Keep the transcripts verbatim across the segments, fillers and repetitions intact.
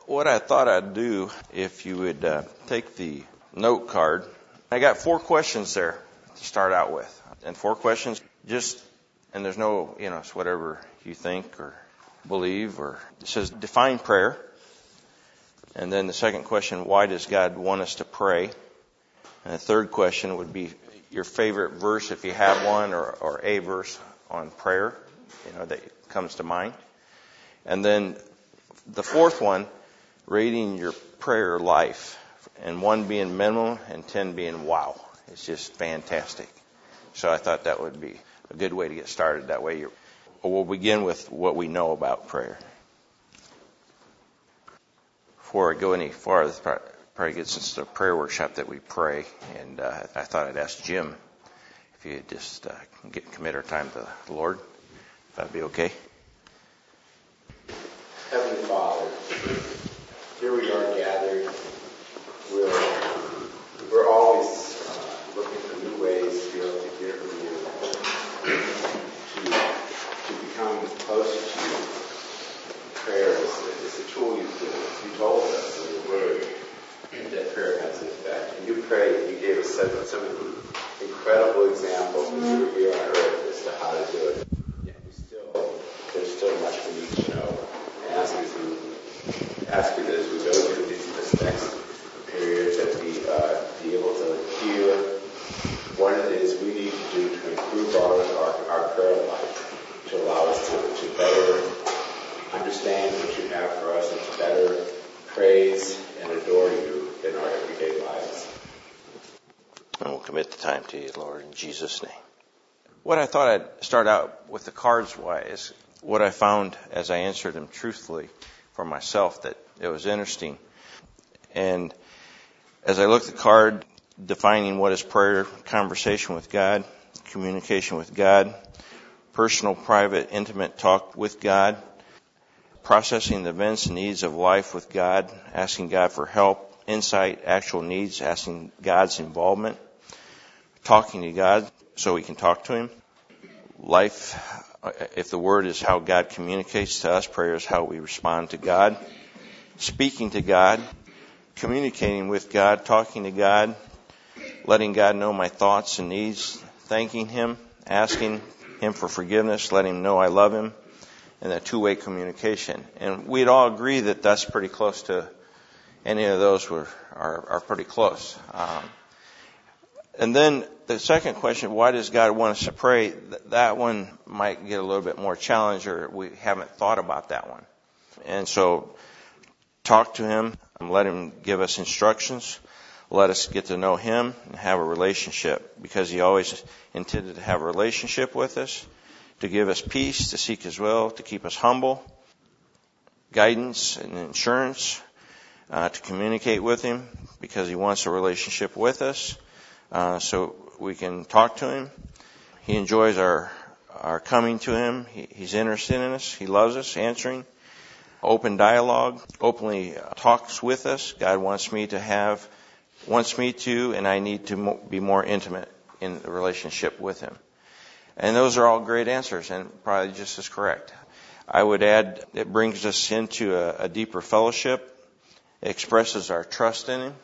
what I thought I'd do, if you would uh, take the note card. I got four questions there to start out with. And four questions, just, and there's no, you know, it's whatever you think or believe. Or it says, define prayer. And then the second question, why does God want us to pray? And the third question would be your favorite verse, if you have one, or, or a verse on prayer, you know, that comes to mind. And then the fourth one, rating your prayer life, and one being minimal and ten being wow. It's just fantastic. So I thought that would be a good way to get started. That way you're, we'll begin with what we know about prayer. Before I go any farther, probably gets into the prayer workshop that we pray, and uh, I thought I'd ask Jim if you'd just uh, get, commit our time to the Lord, if that'd be okay. Heavenly Father, here we are gathered. We're, we're always uh, looking for new ways to be able to hear from you, to, to become closer to you. Prayer is, is a tool you've given us. You told us in your word that prayer has an effect. And you prayed, you gave us some, some incredible examples when you were here on earth as to how to do it. Yet we still, there's still much we need to know. I ask you to, ask you that as we go through these, this next period, that we uh, be able to hear what it is we need to do to improve our, our, our prayer life, to allow us to, to better understand what you have for us and to better praise and adore you in our everyday lives. And we'll commit the time to you, Lord, in Jesus' name. What I thought I'd start out with the cards wise, what I found as I answered them truthfully for myself, that it was interesting. And as I looked at the card, defining what is prayer, conversation with God, communication with God, personal, private, intimate talk with God, processing the events and needs of life with God, asking God for help, insight, actual needs, asking God's involvement, talking to God so we can talk to Him. Life, if the Word is how God communicates to us, prayer is how we respond to God. Speaking to God, communicating with God, talking to God, letting God know my thoughts and needs, thanking Him, asking Him for forgiveness, letting Him know I love Him, and that two-way communication. And we'd all agree that that's pretty close to, any of those were, are, are pretty close. Um, and then the second question, why does God want us to pray? That one might get a little bit more challenge, or we haven't thought about that one. And so talk to Him and let Him give us instructions. Let us get to know Him and have a relationship, because He always intended to have a relationship with us, to give us peace, to seek His will, to keep us humble, guidance and insurance, uh, to communicate with Him, because He wants a relationship with us, uh, so we can talk to Him. He enjoys our our coming to Him. He, he's interested in us. He loves us, answering. Open dialogue, openly talks with us. God wants me to have, wants me to, and I need to mo- be more intimate in the relationship with Him. And those are all great answers, and probably just as correct. I would add, it brings us into a, a deeper fellowship. It expresses our trust in Him.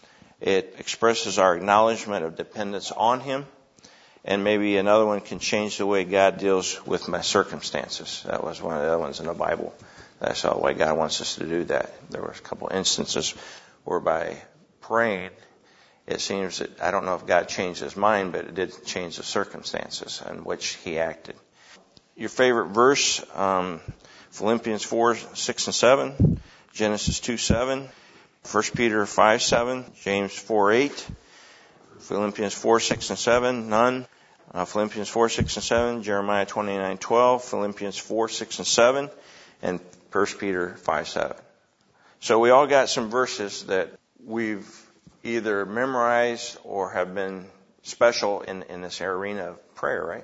It expresses our acknowledgement of dependence on Him. And maybe another one can change the way God deals with my circumstances. That was one of the other ones in the Bible. I saw why God wants us to do that. There were a couple instances where by praying, it seems that, I don't know if God changed His mind, but it did change the circumstances in which He acted. Your favorite verse, um, Philippians four, six and seven, Genesis two, seven, First Peter five, seven, James four, eight, Philippians four, six and seven, none. Uh, Philippians four, six and seven, Jeremiah twenty-nine, twelve, Philippians four, six and seven, and First Peter five, seven. So we all got some verses that we've either memorized or have been special in, in this arena of prayer, right?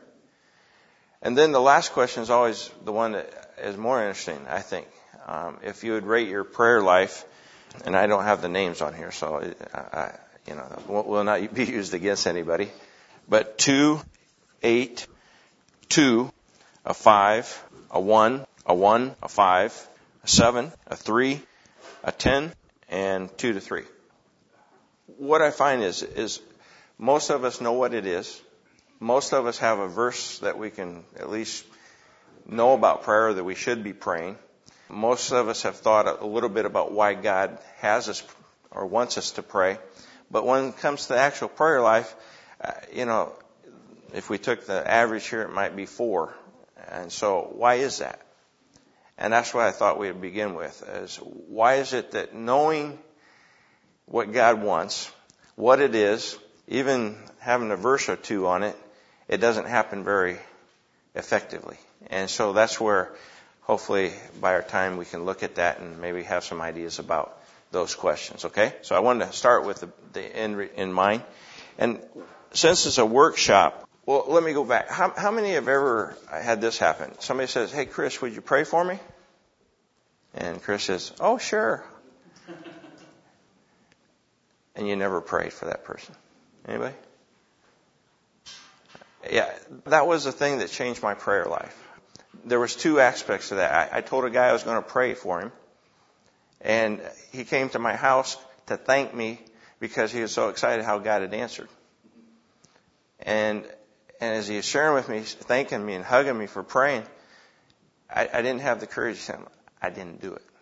And then the last question is always the one that is more interesting, I think. Um, if you would rate your prayer life, and I don't have the names on here, so I, I you know, will, will not be used against anybody. But two, eight, two, a five, a one, a one, a five, a seven, a three, a ten, and two to three. What I find is, is most of us know what it is. Most of us have a verse that we can at least know about prayer, that we should be praying. Most of us have thought a little bit about why God has us or wants us to pray. But when it comes to the actual prayer life, uh, you know, if we took the average here, it might be four. And so why is that? And that's what I thought we'd begin with, is why is it that knowing what God wants, what it is, even having a verse or two on it, it doesn't happen very effectively. And so that's where hopefully by our time we can look at that and maybe have some ideas about those questions, okay? So I wanted to start with the, the end in mind. And since it's a workshop, well, let me go back. How, how many have ever had this happen? Somebody says, hey, Chris, would you pray for me? And Chris says, oh, sure. And you never prayed for that person. Anybody? Yeah, that was the thing that changed my prayer life. There was two aspects to that. I, I told a guy I was going to pray for him. And he came to my house to thank me because he was so excited how God had answered. And and as he was sharing with me, thanking me and hugging me for praying, I, I didn't have the courage to say, I didn't do it.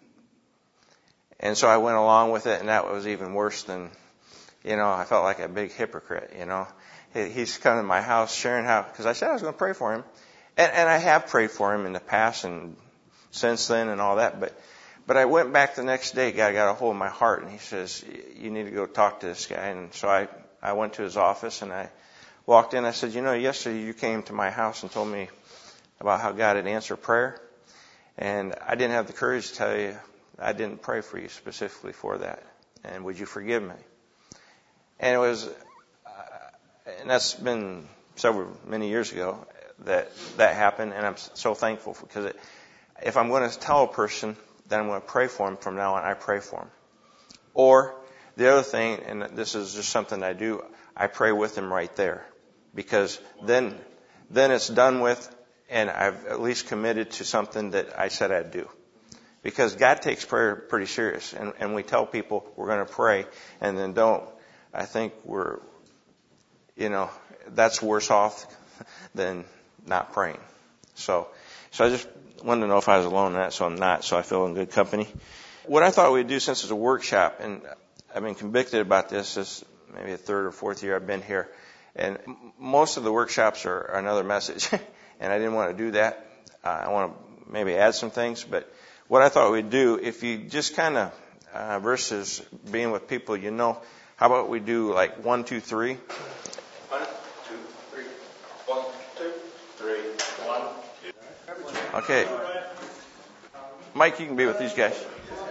And so I went along with it, and that was even worse than, you know, I felt like a big hypocrite, you know. He, he's come to my house sharing how, because I said I was going to pray for him. And, and I have prayed for him in the past and since then and all that, but But I went back the next day, God got a hold of my heart, and he says, you need to go talk to this guy. And so I, I went to his office, and I walked in. I said, you know, yesterday you came to my house and told me about how God had answered prayer. And I didn't have the courage to tell you I didn't pray for you specifically for that. And would you forgive me? And it was, uh, and that's been several, many years ago that that happened. And I'm so thankful for, because it, if I'm going to tell a person that I'm going to pray for him from now on, I pray for him. Or the other thing, and this is just something I do, I pray with him right there. Because then, then it's done with, and I've at least committed to something that I said I'd do. Because God takes prayer pretty serious. And, and we tell people we're going to pray and then don't. I think we're, you know, that's worse off than not praying. So, so I just wanted to know if I was alone in that, so I'm not, so I feel in good company. What I thought we'd do, since it's a workshop, and I've been convicted about this, this maybe the third or fourth year I've been here, and most of the workshops are another message, and I didn't want to do that. Uh, I want to maybe add some things, but what I thought we'd do, if you just kind of, uh, versus being with people you know, how about we do like one, two, three? One, two, three. One, two, three. One, two. Okay. Mike, you can be with these guys.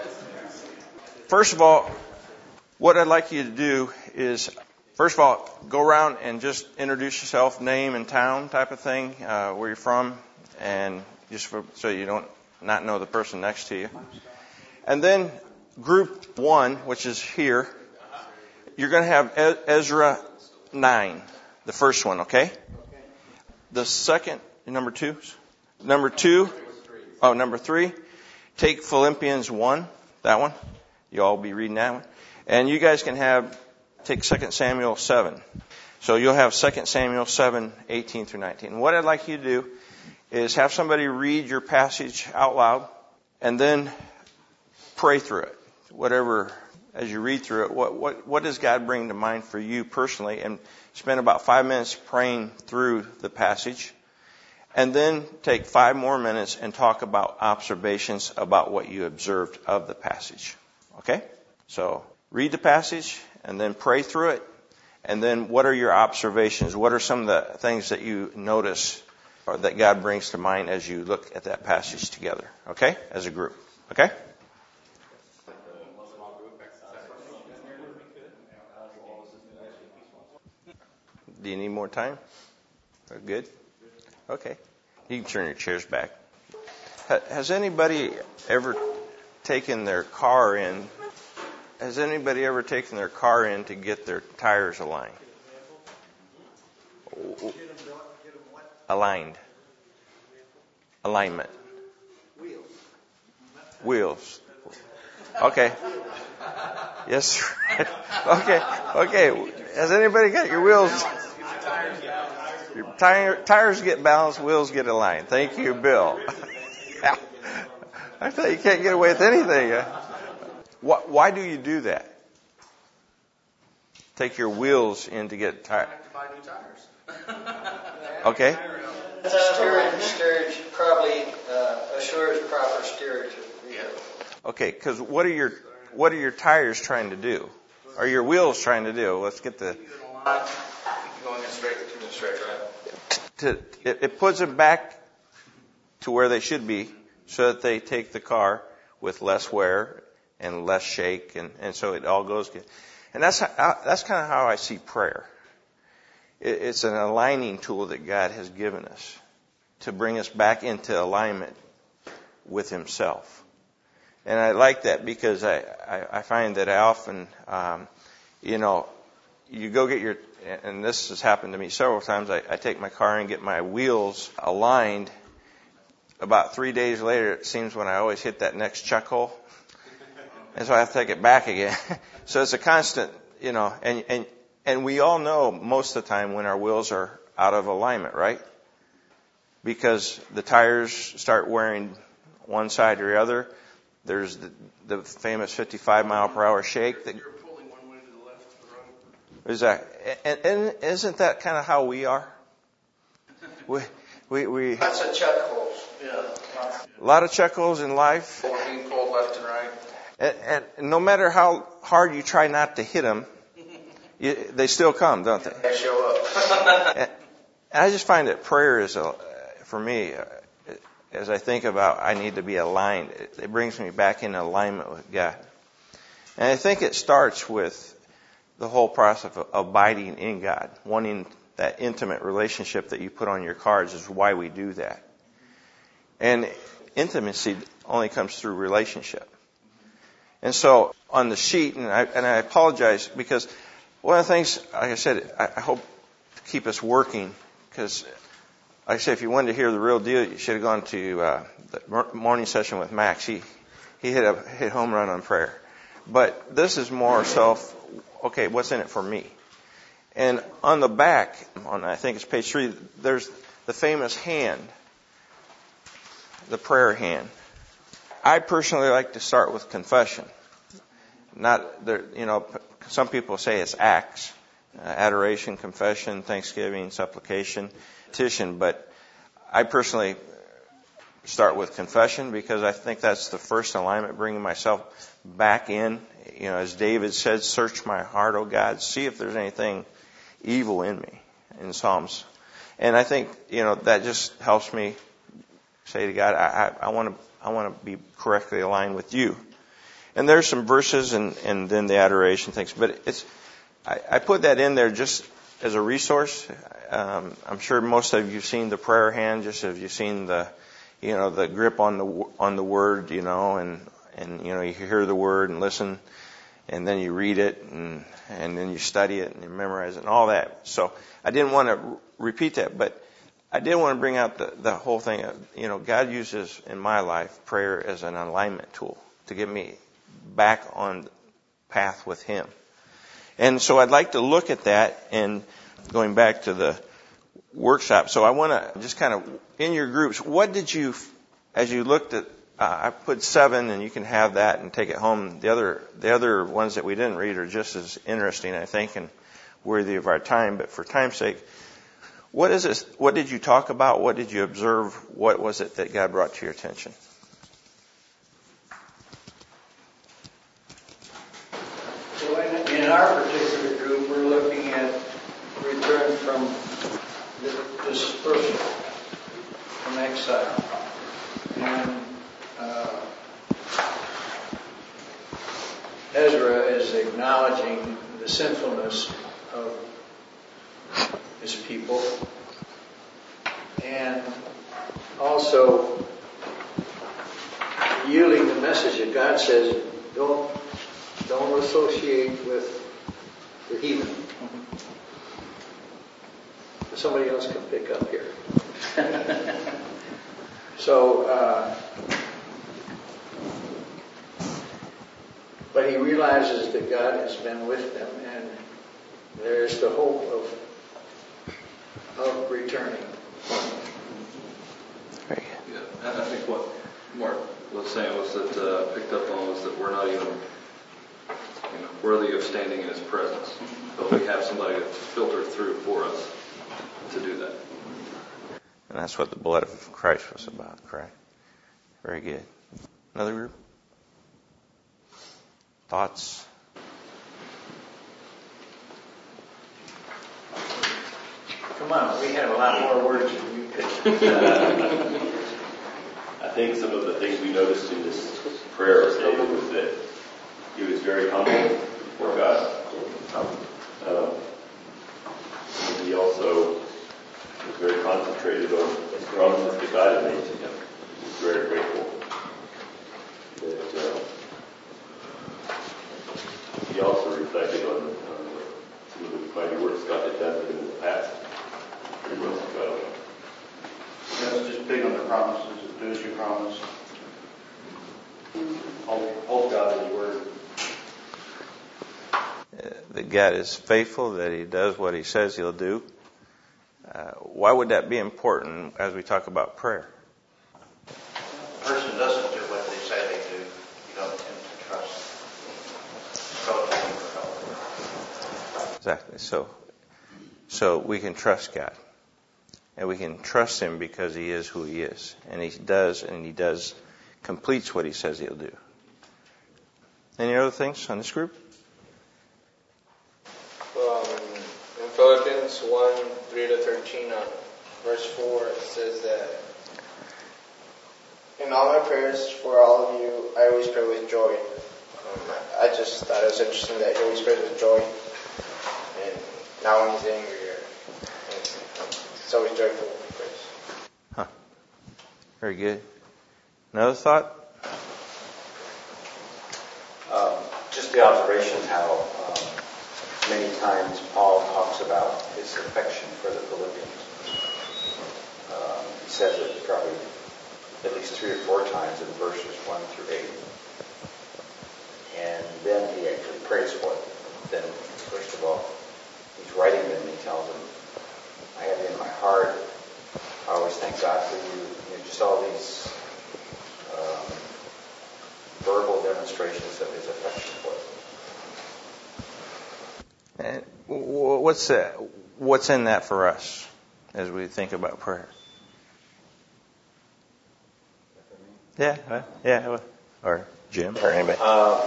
First of all, what I'd like you to do is, first of all, go around and just introduce yourself, name and town type of thing, uh, where you're from, and just for, so you don't not know the person next to you. And then group one, which is here, you're going to have Ezra nine, the first one, okay? The second, number two, number two, oh, number three, take Philippians one, that one. You all be reading that one. And you guys can have, take Second Samuel seven. So you'll have Second Samuel seven, eighteen through nineteen. What I'd like you to do is have somebody read your passage out loud and then pray through it. Whatever, as you read through it, what, what, what does God bring to mind for you personally? And spend about five minutes praying through the passage. And then take five more minutes and talk about observations about what you observed of the passage. Okay? So read the passage and then pray through it. And then what are your observations? What are some of the things that you notice or that God brings to mind as you look at that passage together? Okay? As a group. Okay? Do you need more time? Good? Okay. You can turn your chairs back. Has anybody ever taken their car in? Has anybody ever taken their car in to get their tires aligned? Aligned. Alignment. Wheels. Okay. Yes, sir. Okay. Okay. Has anybody got your wheels? Your tire, tires get balanced, wheels get aligned. Thank you, Bill. I thought you can't get away with anything. Why, why do you do that? Take your wheels in to get tires. Buy new tires. Okay. Steerage, steerage probably uh, assures proper steerage of the vehicle. Okay, because what are your what are your tires trying to do? Or your wheels trying to do? Let's get the. Going in straight, keep it straight, right? To, it, it puts them back to where they should be, so that they take the car with less wear and less shake, and, and so it all goes good. And that's how, that's kind of how I see prayer. It, it's an aligning tool that God has given us to bring us back into alignment with Himself. And I like that because I, I, I find that I often, um, you know, you go get your, and this has happened to me several times, I, I take my car and get my wheels aligned. About three days later, it seems when I always hit that next chuck hole. And so I have to take it back again. So it's a constant, you know, and, and, and we all know most of the time when our wheels are out of alignment, right? Because the tires start wearing one side or the other. There's the, the famous fifty-five mile per hour shake. That, You're pulling one way to the left, to the right. is that, and, and isn't that kind of how we are? We, we, we, That's a chuck holes. Yeah. a lot of chuck holes in life. Being pulled left and right. And, and no matter how hard you try not to hit them, you, they still come, don't they? They show up. And I just find that prayer is, a, for me, as I think about I need to be aligned, it, it brings me back in alignment with God. And I think it starts with the whole process of abiding in God, wanting that intimate relationship that you put on your cards is why we do that. And intimacy only comes through relationship. And so on the sheet, and I, and I apologize because one of the things, like I said, I, I hope to keep us working because, like I said, if you wanted to hear the real deal, you should have gone to uh, the morning session with Max. He he hit a hit home run on prayer. But this is more self, okay, what's in it for me? And on the back, on I think it's page three, there's the famous hand, the prayer hand. I personally like to start with confession. Not there, you know, some people say it's acts, uh, adoration, confession, thanksgiving, supplication, petition. But I personally start with confession because I think that's the first alignment, bringing myself back in. You know, as David said, "Search my heart, O God, see if there's anything evil in me," in Psalms. And I think, you know, that just helps me say to God, I, I, I want to. I want to be correctly aligned with you. And there's some verses and, and then the adoration things. But it's, I, I put that in there just as a resource. Um, I'm sure most of you have seen the prayer hand, just as you've seen the, you know, the grip on the, on the word, you know, and, and, you know, you hear the word and listen and then you read it and, and then you study it and you memorize it and all that. So I didn't want to r- repeat that, but I did want to bring out the, the whole thing. You know, God uses in my life prayer as an alignment tool to get me back on the path with Him. And so I'd like to look at that and going back to the workshop. So I want to just kind of, in your groups, what did you, as you looked at, uh, I put seven and you can have that and take it home. The other, the other ones that we didn't read are just as interesting, I think, and worthy of our time. But for time's sake, What is this? What did you talk about? What did you observe? What was it that God brought to your attention? So in, in our particular group, we're looking at return from the dispersal, from exile. And uh, Ezra is acknowledging the sinfulness of his people, and also yielding the message that God says, don't don't associate with the heathen. Somebody else can pick up here. So uh, But he realizes that God has been with them, and there's the hope of of returning. Very Yeah, and I think what Mark was saying was that uh, picked up on was that we're not even you know, worthy of standing in His presence, but we have somebody to filter through for us to do that. And that's what the blood of Christ was about, correct? Very good. Another group? Thoughts? Come on, we have a lot more words than you could. I think some of the things we noticed in this prayer of David was that he was very humble before God. Um, and he also was very concentrated on the promises that God had made to him. He was very grateful that uh, he also reflected on, on some of the mighty works God had done for him in the past. He was God. Yeah, it's just big on the promises. Do as you promised. Hold, hold God in His word. Uh, that God is faithful, that He does what He says He'll do. Uh, why would that be important as we talk about prayer? The person doesn't do what they say they do. You don't tend to trust. Go to Him for help. Exactly. So, so we can trust God. And we can trust Him because He is who He is. And He does, and He does, completes what He says He'll do. Any other things on this group? Um, in Philippians one, three to thirteen, uh, verse four, it says that, in all my prayers for all of you, I always pray with joy. Um, I just thought it was interesting that He always prays with joy. And not when He's angry. It's always joyful praise. Huh. Very good. Another thought? Um, just the observation how um, many times Paul talks about his affection for the Philippians. Um, he says it probably at least three or four times in verses one through eight. And then he actually prays for them. Then, first of all, he's writing them and he tells them, I have you in my heart. I always thank God for you. You know, just all these um, verbal demonstrations of His affection for them. And what's that? What's in that for us as we think about prayer? Yeah, uh, yeah, or Jim or anybody. Uh,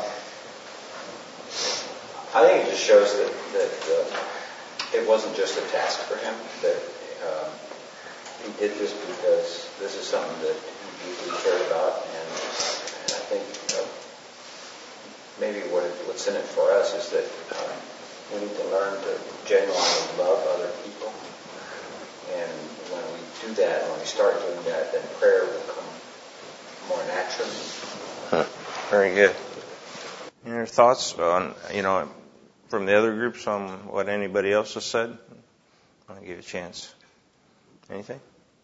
I think it just shows that that uh, it wasn't just a task for him. That um, he did this because this is something that he deeply cared about, and, and I think uh, maybe what it, what's in it for us is that um, we need to learn to genuinely love other people, and when we do that, when we start doing that, then prayer will come more naturally. Huh. Very good. Any other thoughts on, you know, from the other groups on what anybody else has said? I'll give you a chance. Anything?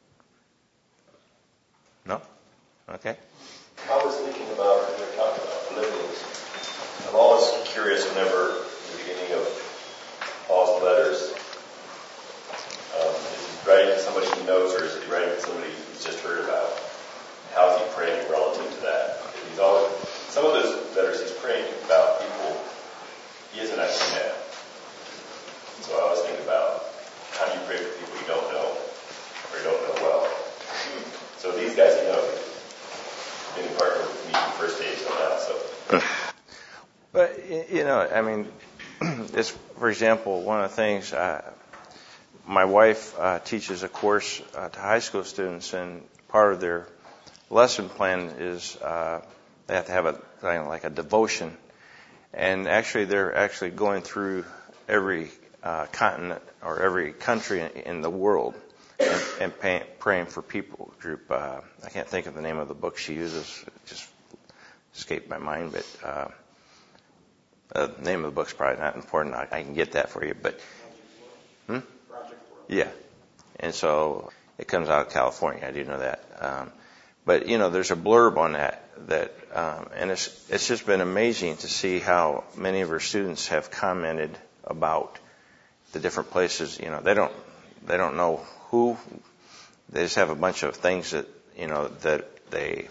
No? Okay. I was thinking about, when we were talking about Philippians, I'm always curious whenever in the beginning of Paul's letters, um, is he writing to somebody he knows or is he writing to somebody he's just heard about? How is he praying relative to that? He's always, some of those letters he's praying about people he hasn't actually met. So I always think about, how do you pray for people you don't know or you don't know well? So these guys he knows. Been partner with me from first day till now, so. But, you know, I mean, this, for example, one of the things, uh, my wife uh, teaches a course uh, to high school students, and part of their lesson plan is uh, they have to have a kind of like a devotion. And actually, they're actually going through every uh, continent or every country in, in the world and, and pay, praying for people. Group, uh, I can't think of the name of the book she uses; it just escaped my mind. But uh, the name of the book's probably not important. I, I can get that for you. But hmm? yeah, and so it comes out of California. I do know that. Um, But, you know, there's a blurb on that, that um, and it's it's just been amazing to see how many of our students have commented about the different places. You know, they don't they don't know who. They just have a bunch of things that, you know, that they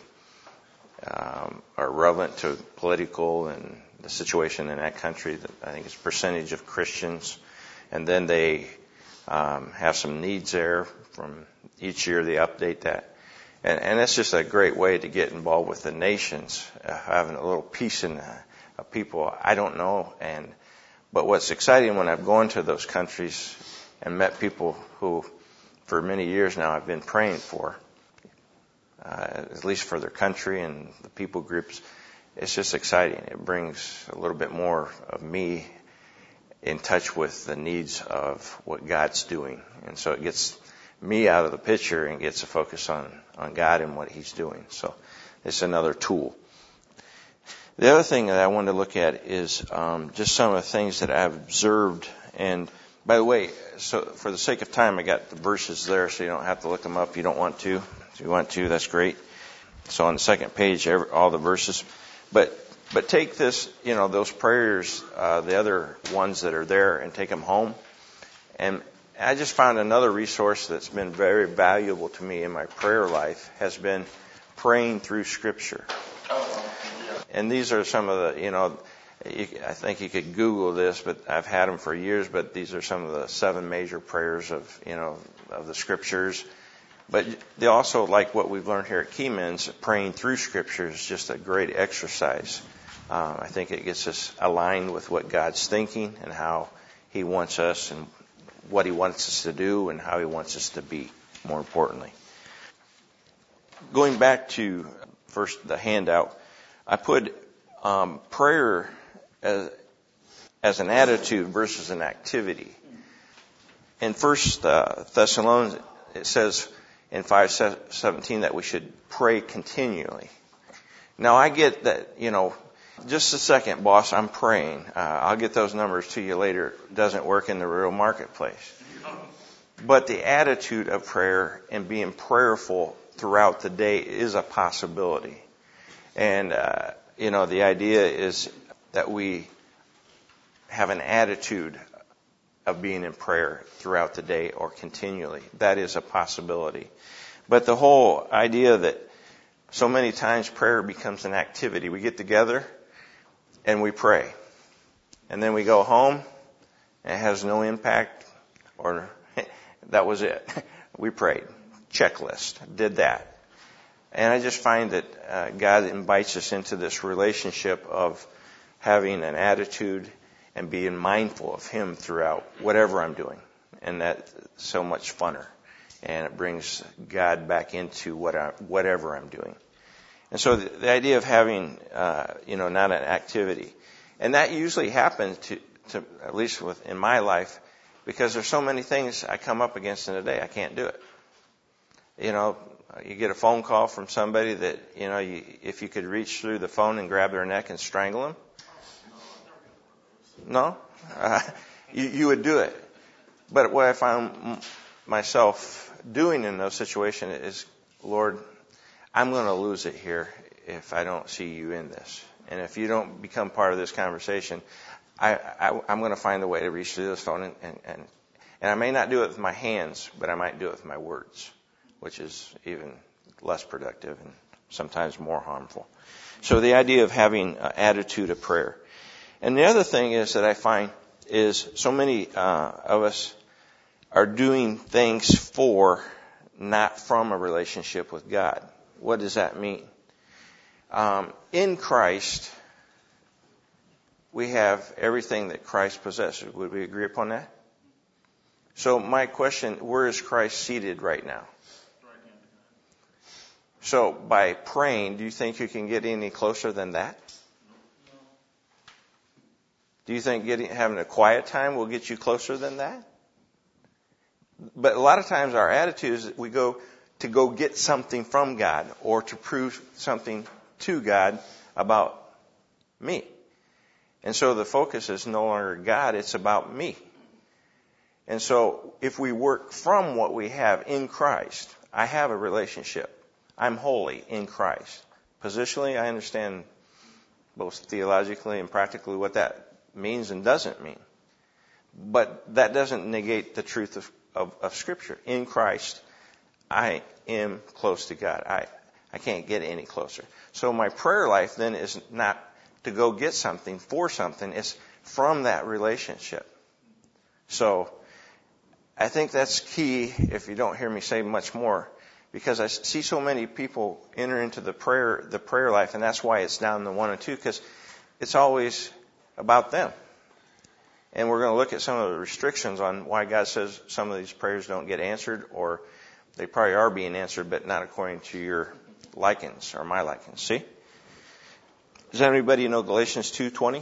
um, are relevant to political and the situation in that country. That I think it's percentage of Christians. And then they um, have some needs there. From each year they update that. And, and that's just a great way to get involved with the nations, uh, having a little piece in uh, of people I don't know. And but what's exciting when I've gone to those countries and met people who, for many years now, I've been praying for, uh, at least for their country and the people groups, it's just exciting. It brings a little bit more of me in touch with the needs of what God's doing. And so it gets me out of the picture and gets a focus on, on God and what He's doing. So it's another tool. The other thing that I wanted to look at is um, just some of the things that I've observed. And by the way, so for the sake of time, I got the verses there, so you don't have to look them up if you don't want to. If you want to, that's great. So on the second page, every, all the verses. But but take this, you know, those prayers, uh, the other ones that are there, and take them home. And I just found another resource that's been very valuable to me in my prayer life has been praying through Scripture. And these are some of the, you know, you, I think you could Google this, but I've had them for years, but these are some of the seven major prayers of, you know, of the Scriptures. But they also, like what we've learned here at Keyman's, praying through Scripture is just a great exercise. Um, I think it gets us aligned with what God's thinking and how He wants us and what He wants us to do and how He wants us to be, more importantly. Going back to first the handout, I put um, prayer as, as an attitude versus an activity. In First uh, Thessalonians, it says in five seventeen that we should pray continually. Now I get that, you know, just a second, boss, I'm praying. Uh, I'll get those numbers to you later. It doesn't work in the real marketplace. But the attitude of prayer and being prayerful throughout the day is a possibility. And, uh, you know, the idea is that we have an attitude of being in prayer throughout the day or continually. That is a possibility. But the whole idea that so many times prayer becomes an activity. We get together and we pray. And then we go home and it has no impact, or that was it. We prayed. Checklist. Did that. And I just find that uh, God invites us into this relationship of having an attitude and being mindful of Him throughout whatever I'm doing. And that's so much funner. And it brings God back into what I, whatever I'm doing. And so the, the idea of having, uh, you know, not an activity. And that usually happens to, to at least with, in my life, because there's so many things I come up against in a day, I can't do it. You know, you get a phone call from somebody that, you know, you, if you could reach through the phone and grab their neck and strangle them. No? Uh, you, you would do it. But what I found myself doing in those situations is, Lord, I'm going to lose it here if I don't see you in this. And if you don't become part of this conversation, I, I, I'm going to find a way to reach through this phone. And, and, and, and I may not do it with my hands, but I might do it with my words, which is even less productive and sometimes more harmful. So the idea of having an attitude of prayer. And the other thing is that I find is so many uh, of us are doing things for, not from a relationship with God. What does that mean? Um, in Christ, we have everything that Christ possesses. Would we agree upon that? So my question, where is Christ seated right now? So by praying, do you think you can get any closer than that? Do you think getting, having a quiet time will get you closer than that? But a lot of times our attitude is that we go to go get something from God or to prove something to God about me. And so the focus is no longer God, it's about me. And so if we work from what we have in Christ, I have a relationship. I'm holy in Christ. Positionally, I understand both theologically and practically what that means and doesn't mean. But that doesn't negate the truth of, of, of Scripture. In Christ, I am close to God. I, I can't get any closer. So my prayer life then is not to go get something for something. It's from that relationship. So I think that's key if you don't hear me say much more, because I see so many people enter into the prayer, the prayer life, and that's why it's down to one and two, because it's always about them. And we're going to look at some of the restrictions on why God says some of these prayers don't get answered, or they probably are being answered, but not according to your likings or my likings. See? Does anybody know Galatians two twenty?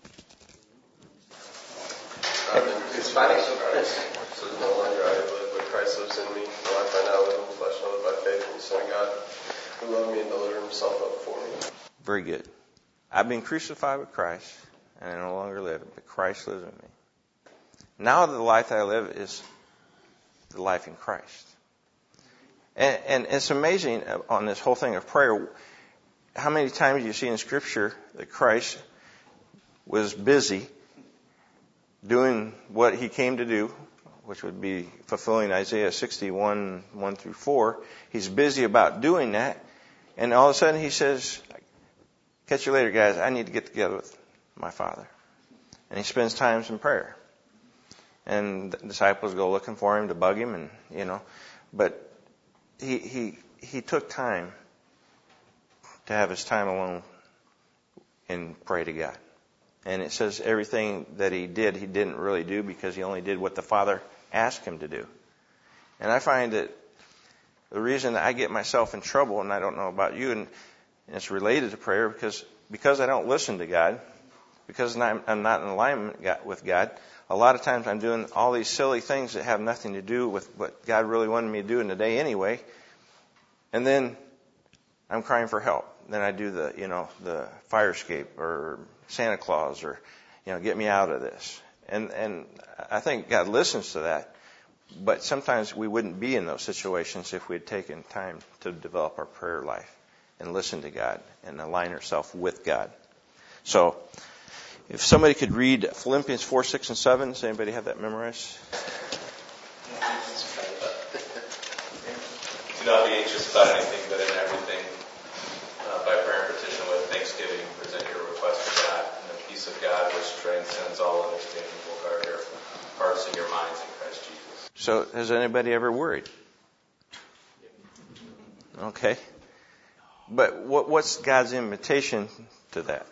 It's funny. So no longer I live, but Christ lives in me. The life I now live in the flesh, I live by faith in the Son of God, who loved me and delivered himself up for me. Very good. I've been crucified with Christ, and I no longer live, but Christ lives in me. Now the life that I live is the life in Christ. And, and it's amazing on this whole thing of prayer, how many times you see in Scripture that Christ was busy doing what he came to do, which would be fulfilling Isaiah sixty-one, one through four. He's busy about doing that. And all of a sudden he says, catch you later, guys. I need to get together with my Father. And he spends time in prayer. And the disciples go looking for him to bug him, and, you know, but he, he, he took time to have his time alone and pray to God. And it says everything that he did, he didn't really do because he only did what the Father asked him to do. And I find that the reason that I get myself in trouble, and I don't know about you, and it's related to prayer, because because I don't listen to God, because I'm not in alignment with God, a lot of times I'm doing all these silly things that have nothing to do with what God really wanted me to do in the day anyway. And then I'm crying for help. Then I do the, you know, the fire escape or Santa Claus, or, you know, get me out of this. And and I think God listens to that. But sometimes we wouldn't be in those situations if we had taken time to develop our prayer life and listen to God and align ourselves with God. So if somebody could read Philippians four, six, and seven. Does anybody have that memorized? Do not be anxious about anything, but in everything, uh, by prayer and petition with thanksgiving, present your request to God, and the peace of God, which transcends all understanding, will guard your hearts and your minds in Christ Jesus. So has anybody ever worried? Okay. But what, what's God's invitation to that?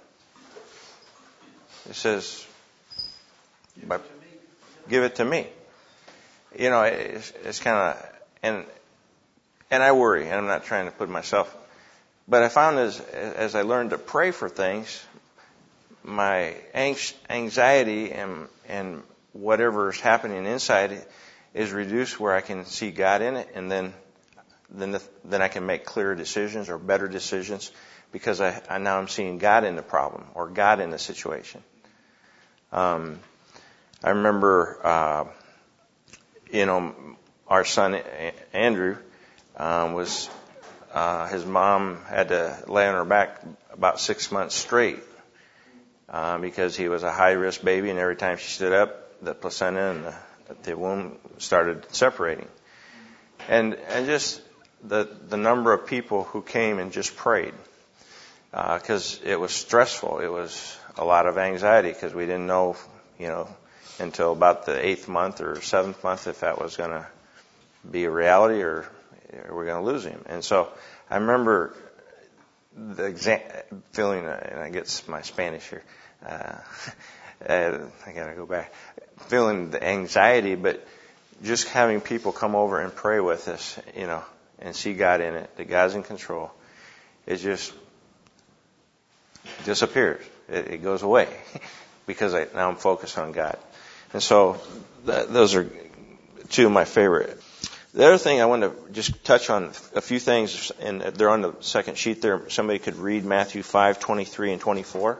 It says, give it to me. Give it to me. You know, it's, it's kind of, and and I worry, and I'm not trying to put myself, but I found as as I learned to pray for things, my anxiety and and whatever is happening inside is reduced, where I can see God in it, and then then the, then I can make clearer decisions or better decisions, because I, I now I'm seeing God in the problem or God in the situation. Um, I remember, uh, you know, our son Andrew um, was uh, his mom had to lay on her back about six months straight uh, because he was a high risk baby, and every time she stood up, the placenta and the, the womb started separating, and and just the the number of people who came and just prayed. Because uh, it was stressful. It was a lot of anxiety, because we didn't know, you know, until about the eighth month or seventh month if that was going to be a reality, or, or we're going to lose him. And so I remember the exam- feeling, uh, and I get my Spanish here. Uh, I got to go back. Feeling the anxiety, but just having people come over and pray with us, you know, and see God in it, that God's in control. It just disappears. It, it goes away because I, now I'm focused on God. And so that, those are two of my favorite. The other thing I want to just touch on a few things, and they're on the second sheet there. Somebody could read Matthew five, twenty-three and twenty-four.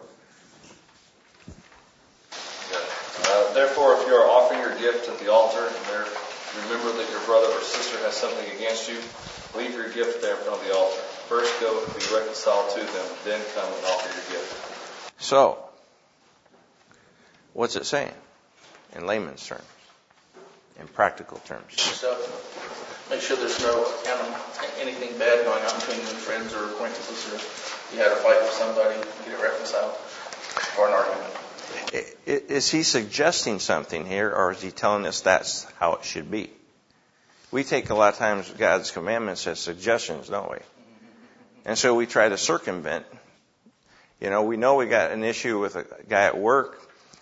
Uh, therefore, if you are offering your gift at the altar, and there remember that your brother or sister has something against you, leave your gift there in front of the altar. First go be reconciled to them, then come and offer your gift. So, what's it saying in layman's terms, in practical terms? So, make sure there's no um, anything bad going on between your friends or acquaintances, or you had a fight with somebody, get it reconciled, or an argument. Is he suggesting something here, or is he telling us that's how it should be? We take a lot of times God's commandments as suggestions, don't we? And so we try to circumvent. You know, we know we got an issue with a guy at work.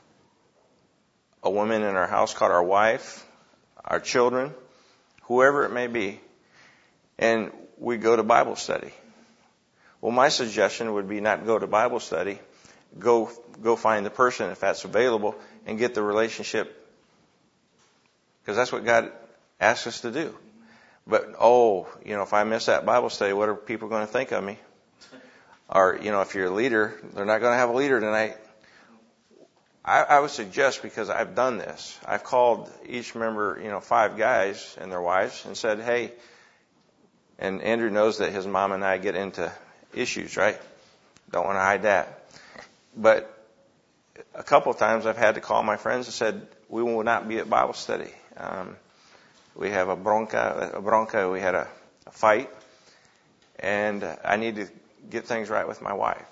A woman in our house called our wife, our children, whoever it may be, and we go to Bible study. Well, my suggestion would be not go to Bible study, go go find the person if that's available and get the relationship, because that's what God asks us to do. But, oh, you know, if I miss that Bible study, what are people going to think of me? Or, you know, if you're a leader, they're not going to have a leader tonight. I, I would suggest, because I've done this, I've called each member, you know, five guys and their wives and said, hey, and Andrew knows that his mom and I get into issues, right? Don't want to hide that. But a couple of times I've had to call my friends and said, we will not be at Bible study. Um, we have a bronca, a bronca, we had a, a fight, and I need to get things right with my wife.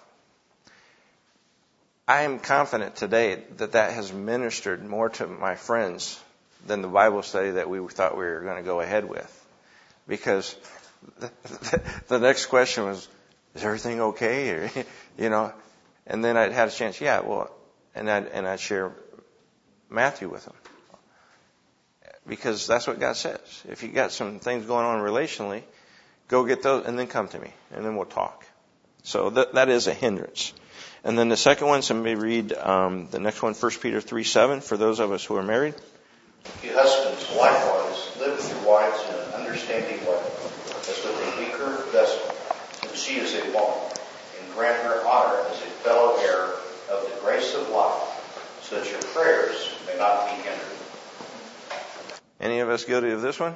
I am confident today that that has ministered more to my friends than the Bible study that we thought we were going to go ahead with. Because the, the, the next question was, is everything okay? Or, you know, and then I had a chance, yeah, well, and I'd, and I'd share Matthew with them. Because that's what God says. If you got some things going on relationally, go get those and then come to me and then we'll talk. So that, that is a hindrance. And then the second one, somebody read um, the next one, First Peter three seven, for those of us who are married. You husbands, likewise, live with your wives in an understanding way, as with a weaker vessel, and she is a woman, and grant her honor as a fellow heir of the grace of life, so that your prayers may not be hindered. Any of us guilty of this one?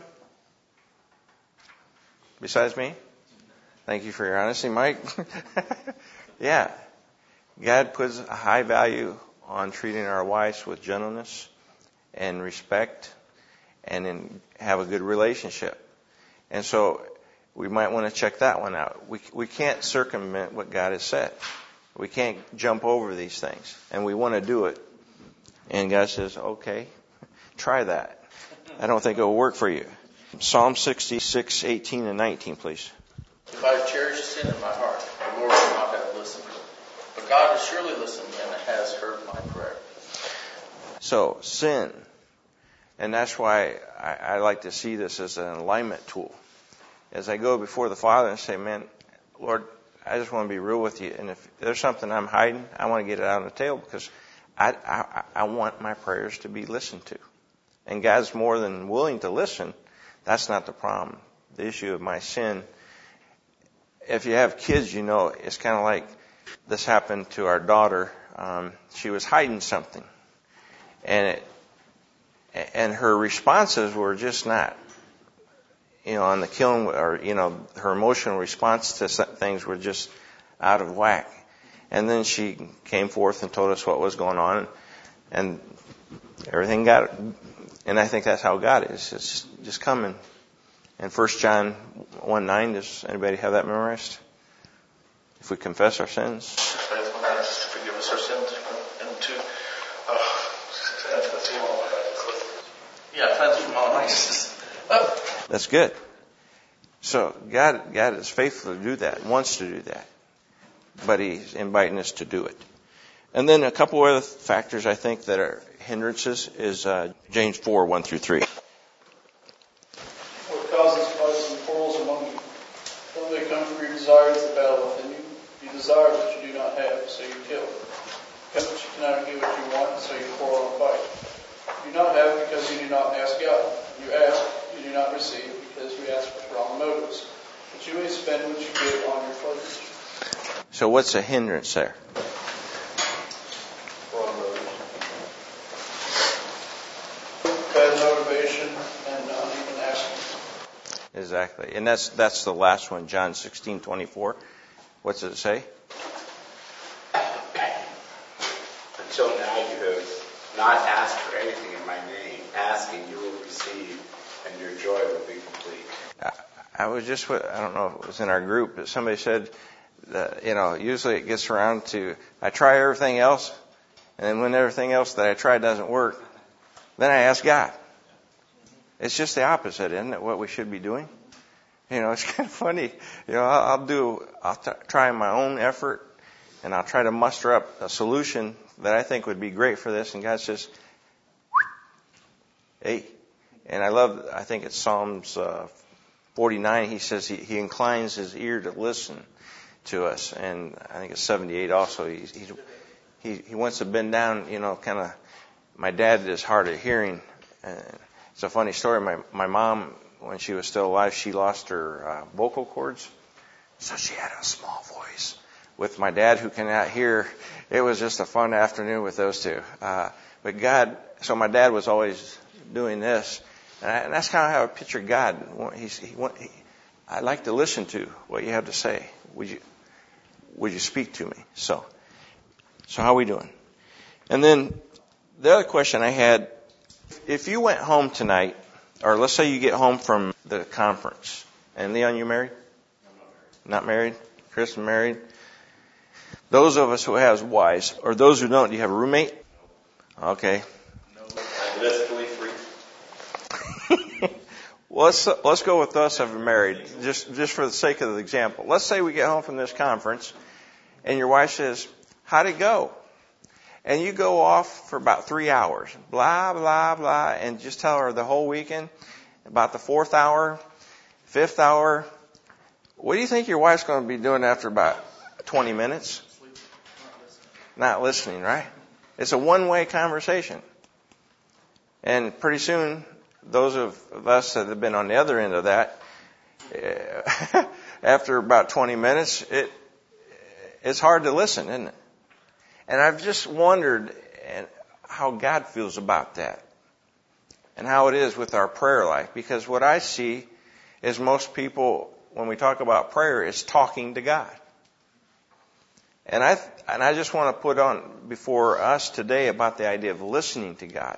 Besides me? Thank you for your honesty, Mike. Yeah. God puts a high value on treating our wives with gentleness and respect and in, have a good relationship. And so we might want to check that one out. We, we can't circumvent what God has said. We can't jump over these things. And we want to do it. And God says, okay, try that. I don't think it will work for you. Psalm sixty-six, eighteen and nineteen, please. If I have cherished sin in my heart, the Lord will not have listened. But God has surely listened and has heard my prayer. So, sin. And that's why I, I like to see this as an alignment tool. As I go before the Father and say, man, Lord, I just want to be real with you. And if there's something I'm hiding, I want to get it out on the table because I, I, I want my prayers to be listened to. And God's more than willing to listen. That's not the problem. The issue of my sin. If you have kids, you know, it's kind of like this happened to our daughter. Um, she was hiding something. And it, and her responses were just not, you know, on the killing, or, you know, her emotional response to things were just out of whack. And then she came forth and told us what was going on, and everything got, and I think that's how God is. It's just coming. And First John one nine, does anybody have that memorized? If we confess our sins. Forgive us our sins. And to, uh, yeah, cleanse from all unrighteousness. Oh. That's good. So God, God is faithful to do that, wants to do that. But He's inviting us to do it. And then a couple other factors I think that are hindrances is uh, James four, one through three. What causes fights and quarrels among you? Don't they come from your desires that battle within you? You desire what you do not have, so you kill. Because you cannot get what you want, so you quarrel and fight. You do not have because you do not ask God. You ask, you do not receive because you ask with wrong motives. But you may spend what you get on your pleasures. So what's a hindrance there? Wrong motives. Bad motivation and not even asking. Exactly. And that's that's the last one, John sixteen twenty-four. What's it say? Until now you have not asked for anything in my name. Asking you will receive, and your joy will be complete. I, I was just, with, I don't know if it was in our group, but somebody said, that, you know, usually it gets around to, I try everything else, and then when everything else that I try doesn't work, then I ask God. It's just the opposite, isn't it, what we should be doing? You know, it's kind of funny. You know, I'll, I'll do, I'll t- try my own effort, and I'll try to muster up a solution that I think would be great for this, and God says, hey. And I love, I think it's Psalms uh, forty-nine, he says he, he inclines his ear to listen to us. And I think it's seventy-eight also. He, he, he, he wants to bend down, you know, kind of, my dad is hard of hearing. And it's a funny story. My, my mom, when she was still alive, she lost her uh, vocal cords. So she had a small voice. With my dad who cannot hear, it was just a fun afternoon with those two. Uh, but God, so my dad was always doing this. And, I, and that's kind of how I picture God. He's, he, he, I'd like to listen to what you have to say. Would you, would you speak to me? So, so how are we doing? And then the other question I had, if you went home tonight, or let's say you get home from the conference, and Leon, you married? Not married? Chris, married? Those of us who have wives, or those who don't, do you have a roommate? Okay. Blissfully free. Well, let's let's go with us if we're married, just just for the sake of the example. Let's say we get home from this conference, and your wife says, "How'd it go?" And you go off for about three hours, blah blah blah, and just tell her the whole weekend. About the fourth hour, fifth hour, what do you think your wife's going to be doing after about twenty minutes? Not listening, right? It's a one-way conversation. And pretty soon, those of us that have been on the other end of that, uh, after about twenty minutes, it it's hard to listen, isn't it? And I've just wondered how God feels about that and how it is with our prayer life. Because what I see is most people, when we talk about prayer, is talking to God. And I and I just want to put on before us today about the idea of listening to God.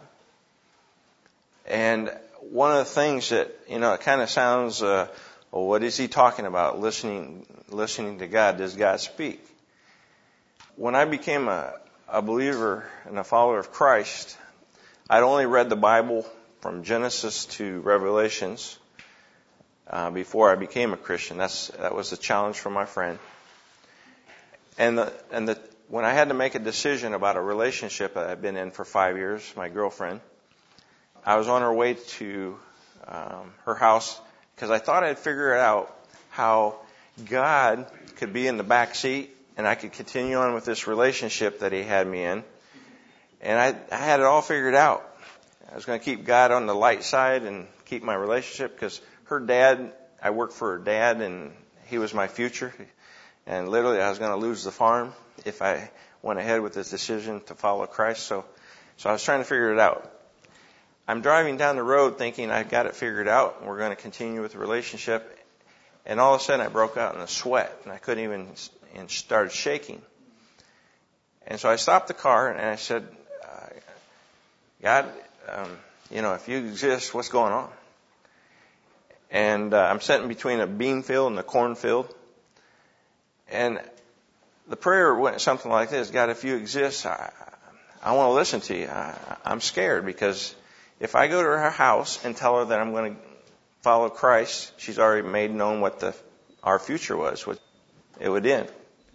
And one of the things that, you know, it kind of sounds, uh, well, what is he talking about? Listening, listening to God. Does God speak? When I became a, a believer and a follower of Christ, I'd only read the Bible from Genesis to Revelations uh, before I became a Christian. That's that was the challenge from my friend. And the and the when I had to make a decision about a relationship that I'd been in for five years, my girlfriend, I was on her way to um, her house because I thought I'd figure out how God could be in the back seat and I could continue on with this relationship that he had me in. And I, I had it all figured out. I was going to keep God on the light side and keep my relationship because her dad, I worked for her dad and he was my future. And literally I was going to lose the farm if I went ahead with this decision to follow Christ. So, so I was trying to figure it out. I'm driving down the road thinking I've got it figured out and we're going to continue with the relationship. And all of a sudden I broke out in a sweat and I couldn't even, and started shaking. And so I stopped the car and I said, uh, God, um, you know, if you exist, what's going on? And uh, I'm sitting between a bean field and a cornfield. And the prayer went something like this: God, if you exist, I, I want to listen to you. I, I'm scared because if I go to her house and tell her that I'm going to follow Christ, she's already made known what the our future was. What it would end.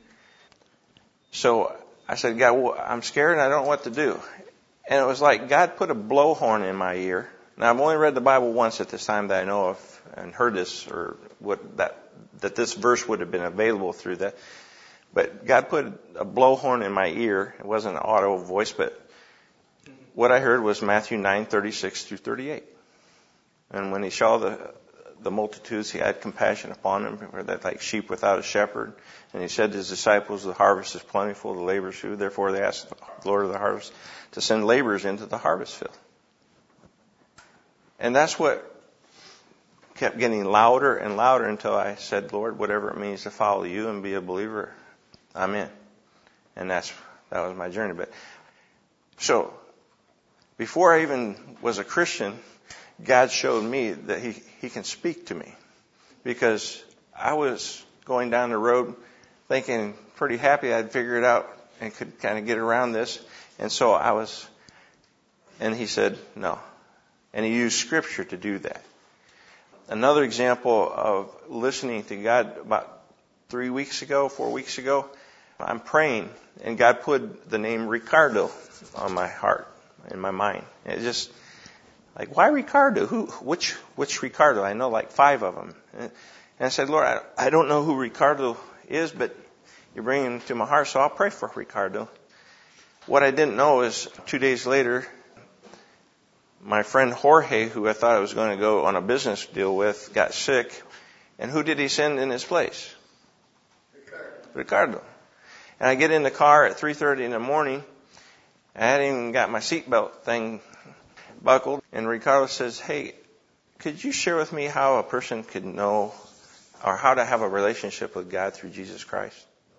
So I said, God, well, I'm scared and I don't know what to do. And it was like God put a blowhorn in my ear. Now I've only read the Bible once at this time that I know of and heard this, or what that that this verse would have been available through that. But God put a blowhorn in my ear. It wasn't an audible voice, but what I heard was Matthew nine thirty-six through thirty-eight. And when he saw the the multitudes, he had compassion upon them, for that like sheep without a shepherd. And he said to his disciples, the harvest is plentiful, the laborers few. Therefore they asked the Lord of the harvest to send laborers into the harvest field. And that's what kept getting louder and louder until I said, Lord, whatever it means to follow you and be a believer, I'm in. And that's that was my journey. But so before I even was a Christian, God showed me that he, he can speak to me. Because I was going down the road thinking pretty happy I'd figure it out and could kind of get around this. And so I was, and he said, no. And he used Scripture to do that. Another example of listening to God, about three weeks ago, four weeks ago, I'm praying, and God put the name Ricardo on my heart, in my mind. And it just, like, why Ricardo? Who, which, which Ricardo? I know like five of them. And I said, Lord, I, I don't know who Ricardo is, but you're bringing him to my heart, so I'll pray for Ricardo. What I didn't know is two days later, my friend Jorge, who I thought I was going to go on a business deal with, got sick. And who did he send in his place? Ricardo. Ricardo. And I get in the car at three thirty in the morning. I hadn't even got my seatbelt thing buckled. And Ricardo says, hey, could you share with me how a person could know or how to have a relationship with God through Jesus Christ?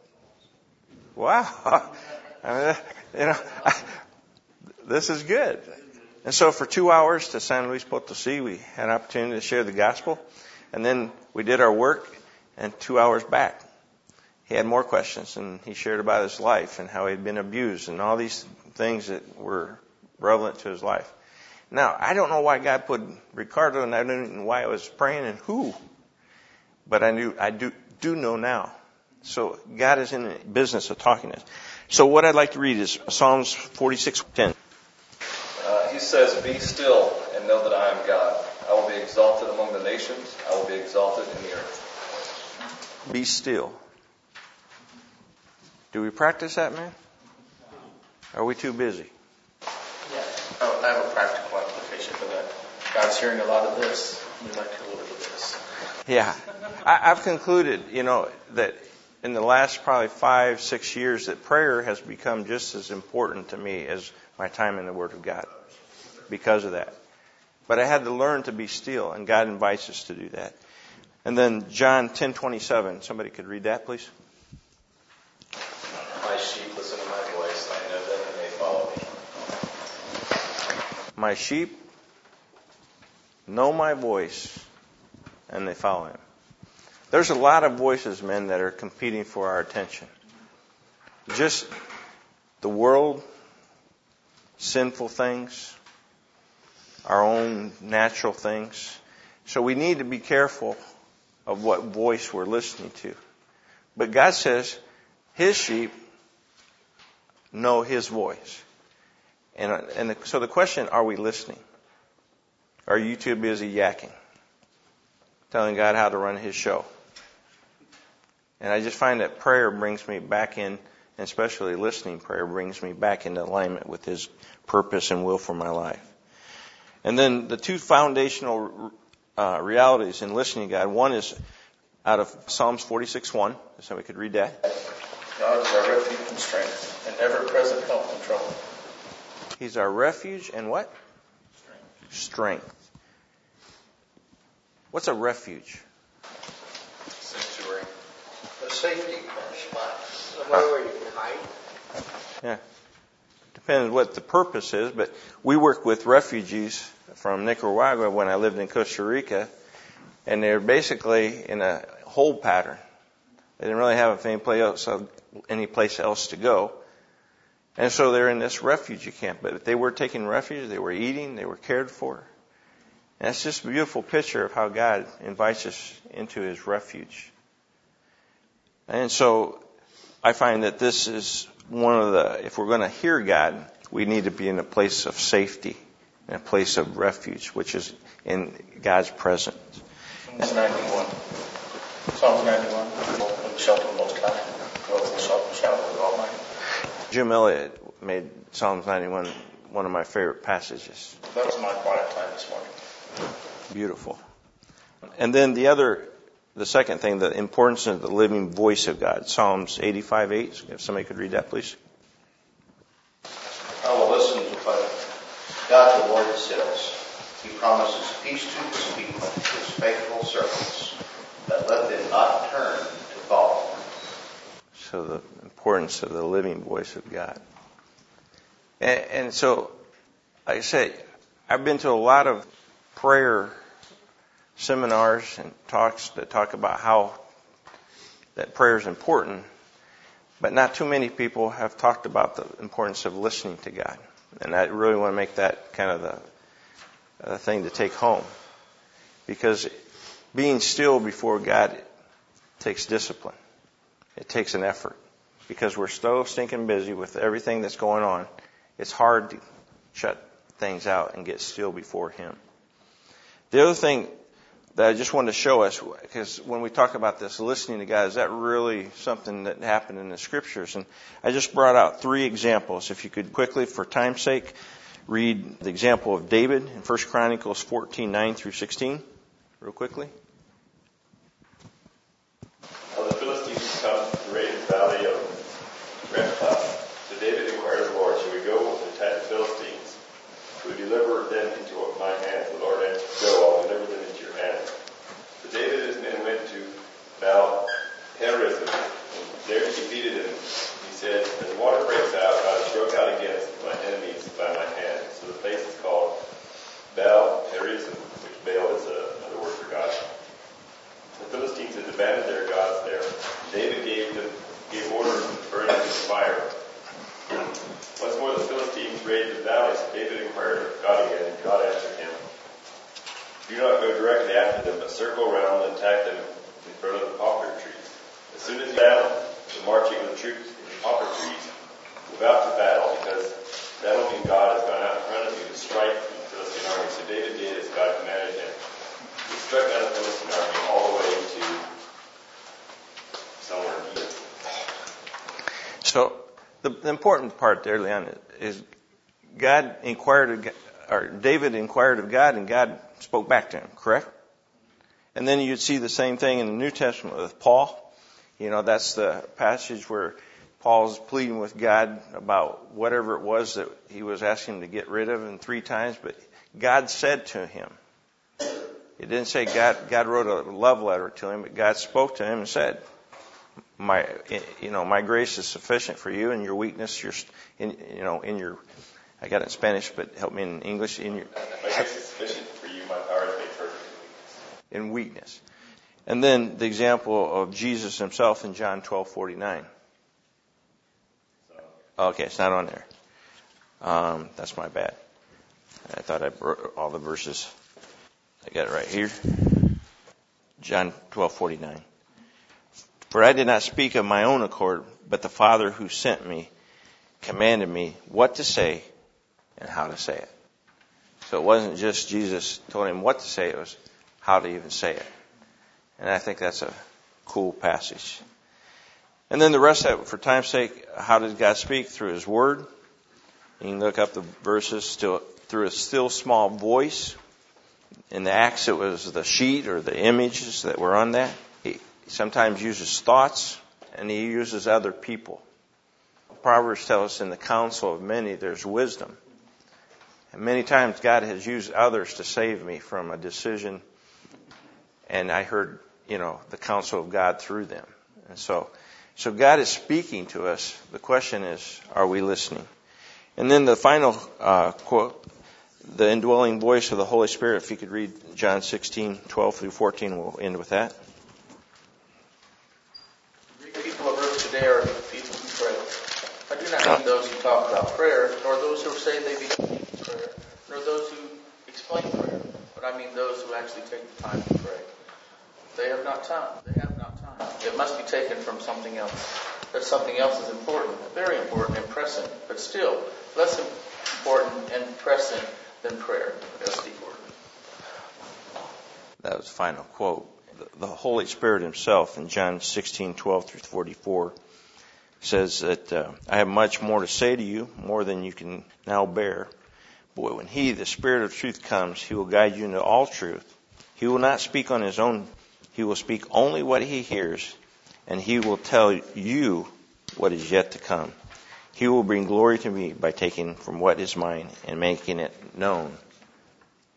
Wow. I mean, you know, I, this is good. And so for two hours to San Luis Potosí, we had an opportunity to share the gospel. And then we did our work, and two hours back, he had more questions, and he shared about his life and how he had been abused and all these things that were relevant to his life. Now, I don't know why God put Ricardo, and I don't know why I was praying and who, but I knew, I do, do know now. So God is in the business of talking to us. So what I'd like to read is Psalms forty-six ten. Uh, he says, be still and know that I am God. I will be exalted among the nations. I will be exalted in the earth. Be still. Do we practice that, man? Are we too busy? Yeah. Oh, I have a practical application for that. God's hearing a lot of this. We'd like to hear a little bit of this. Yeah. I, I've concluded, you know, that in the last probably five, six years that prayer has become just as important to me as my time in the Word of God because of that. But I had to learn to be still, and God invites us to do that. And then John ten twenty-seven. Somebody could read that, please. My sheep listen to my voice. I know them and they follow me. My sheep know my voice, and they follow him. There's a lot of voices, men, that are competing for our attention. Just the world, sinful things, our own natural things. So we need to be careful of what voice we're listening to. But God says his sheep know his voice. And, and the, so the question, are we listening? Are you too busy yakking? Telling God how to run his show? And I just find that prayer brings me back in, and especially listening prayer brings me back into alignment with his purpose and will for my life. And then the two foundational uh, realities in listening to God. One is out of Psalms forty-six one. So we could read that. God is our refuge and strength, and ever-present help in trouble. He's our refuge and what? Strength. Strength. What's a refuge? Sanctuary. A safety spot. Somewhere where you can hide. Yeah. Depends what the purpose is, but we work with refugees from Nicaragua when I lived in Costa Rica, and they're basically in a hold pattern. They didn't really have any place else, any place else to go. And so they're in this refugee camp. But they were taking refuge, they were eating, they were cared for. And it's just a beautiful picture of how God invites us into his refuge. And so I find that this is one of the, if we're going to hear God, we need to be in a place of safety, in a place of refuge, which is in God's presence. Psalms ninety-one. Psalms ninety-one. In the shelter of the Most High. Dwell in the shadow of the Almighty. Jim Elliott made Psalms ninety-one one of my favorite passages. That was my quiet time this morning. Beautiful. And then the other, the second thing, the importance of the living voice of God. Psalms eighty-five eight. If somebody could read that, please. I will listen to what God the Lord says. He promises peace to his people, his faithful servants, that let them not turn to follow. So the importance of the living voice of God. And, and so, like I say, I've been to a lot of prayer seminars and talks that talk about how that prayer is important, but not too many people have talked about the importance of listening to God. And I really want to make that kind of the uh, thing to take home. Because being still before God takes discipline. It takes an effort. Because we're so stinking busy with everything that's going on, it's hard to shut things out and get still before Him. The other thing that I just wanted to show us, because when we talk about this listening to God, is that really something that happened in the Scriptures? And I just brought out three examples. If you could quickly, for time's sake, read the example of David in First Chronicles fourteen, nine through sixteen, real quickly. Now the Philistines come to raid the valley of Rephaim. So David inquired of the Lord, shall we go and attack the Philistines? Will you deliver them into my hands? The Lord answered, go, I'll deliver them into your hands. So David and his men went to Baal Perazim, and there he defeated them. He said, as the water breaks out, I broke out against my enemies by my hand. So the place is called Baal Perazim, which Baal is another word for God. The Philistines had abandoned their gods there. David gave them gave order to burn them with fire. Once more the Philistines raided the valleys. David inquired of God again, and God answered him, do not go directly after them, but circle around and attack them in front of the poplar trees. As soon as you battle, the marching of the troops in the poplar trees, move out to battle, because that'll mean God has gone out in front of you to strike the Philistine army. So David did as God commanded him. He struck down the Philistine army all the way to somewhere in Egypt. So the, the important part there, Leon, is God inquired of God, or David inquired of God, and God spoke back to him, correct? And then you'd see the same thing in the New Testament with Paul. You know, that's the passage where Paul's pleading with God about whatever it was that he was asking him to get rid of, and three times, but God said to him. It didn't say God, God wrote a love letter to him, but God spoke to him and said, my, you know, my grace is sufficient for you, and your weakness, your, in, you know, in your, I got it in Spanish, but help me in English, in your, my grace is sufficient for you, my power is made perfect in weakness. And then the example of Jesus himself in John twelve forty-nine. Okay, it's not on there. Um, that's my bad. I thought I wrote all the verses. I got it right here. John twelve forty-nine. For I did not speak of my own accord, but the Father who sent me commanded me what to say and how to say it. So it wasn't just Jesus told him what to say, it was how to even say it. And I think that's a cool passage. And then the rest of it, for time's sake, how does God speak? Through His Word. You can look up the verses, still through a still small voice. In the Acts, it was the sheet or the images that were on that. He sometimes uses thoughts, and He uses other people. Proverbs tells us in the counsel of many there's wisdom. And many times God has used others to save me from a decision, and I heard, you know, the counsel of God through them. And so, so God is speaking to us. The question is, are we listening? And then the final uh, quote, the indwelling voice of the Holy Spirit, if you could read John sixteen, twelve through fourteen, we'll end with that. The people of earth today are the people who pray. I do not mean those who talk about prayer, nor those who say they believe in prayer, nor those who explain prayer, but I mean those who actually take the time to pray. They have not time. They have not time. It must be taken from something else. That something else is important, very important and pressing, but still less important and pressing than prayer. That's the word. That was the final quote. The Holy Spirit Himself in John sixteen, twelve through forty-four says that uh, I have much more to say to you, more than you can now bear. But when He, the Spirit of truth, comes, He will guide you into all truth. He will not speak on His own. He will speak only what He hears, and He will tell you what is yet to come. He will bring glory to me by taking from what is mine and making it known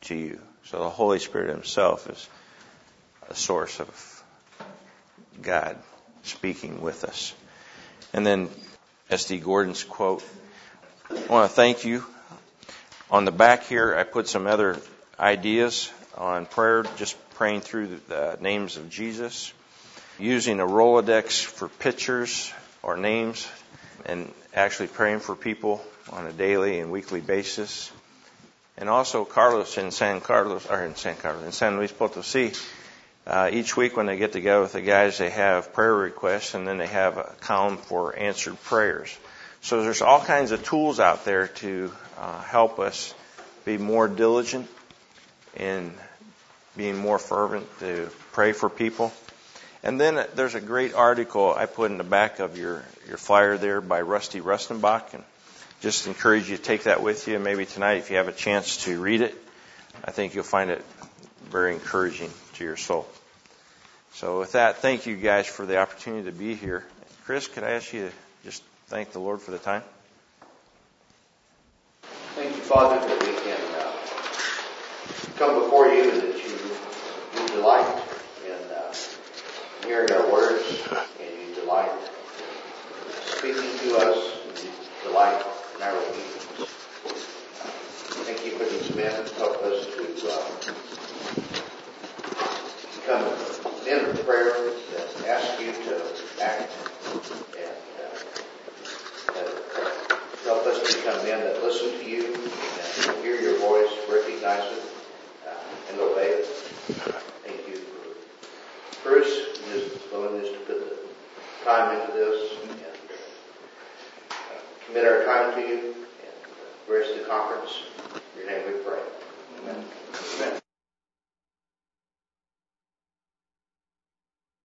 to you. So the Holy Spirit himself is a source of God speaking with us. And then S D Gordon's quote, I want to thank you. On the back here, I put some other ideas on prayer, just praying through the names of Jesus, using a Rolodex for pictures or names, and actually praying for people on a daily and weekly basis. And also Carlos in San Carlos, or in San Carlos, in San Luis Potosí, uh, each week when they get together with the guys, they have prayer requests, and then they have a column for answered prayers. So there's all kinds of tools out there to uh, help us be more diligent in being more fervent to pray for people. And then there's a great article I put in the back of your, your flyer there by Rusty Rustenbach, and just encourage you to take that with you. Maybe tonight, if you have a chance to read it, I think you'll find it very encouraging to your soul. So with that, thank you guys for the opportunity to be here. Chris, could I ask you to just thank the Lord for the time? Thank you, Father, that we can uh, come before you and that you, you delight in uh, hearing our words, and you delight in speaking to us, and you delight in our obedience. Thank you for these men. Help us to uh, come in a prayer and ask you to act, and uh, uh, help us become men that listen to you and hear your voice, recognize it, uh, and obey it. Thank you for Bruce and his willingness to put the time into this, and uh, commit our time to you, and uh, rest the conference. In your name we pray.